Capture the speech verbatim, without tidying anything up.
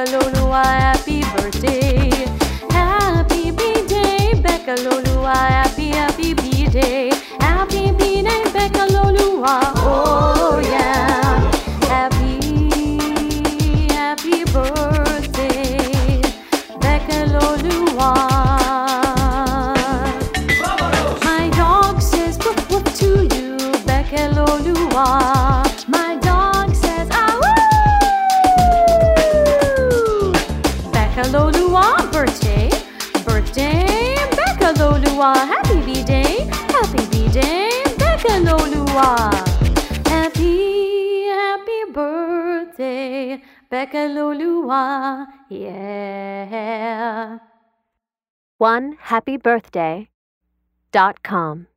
Lolua, happy birthday. Happy B-Day, Becca Lolua, happy, happy B-Day. Happy B-Day, Becca Lolua, oh yeah. Happy, happy birthday, Becca Lolua. My dog says whoop whoop to you, Becca Lolua. My dog says ah woo. Becca Lolua, birthday, birthday, Becca Lolua. Happy B-Day, happy B-Day, Becca Lolua. Happy, happy birthday, Becca Lolua, yeah. one happy birthday dot com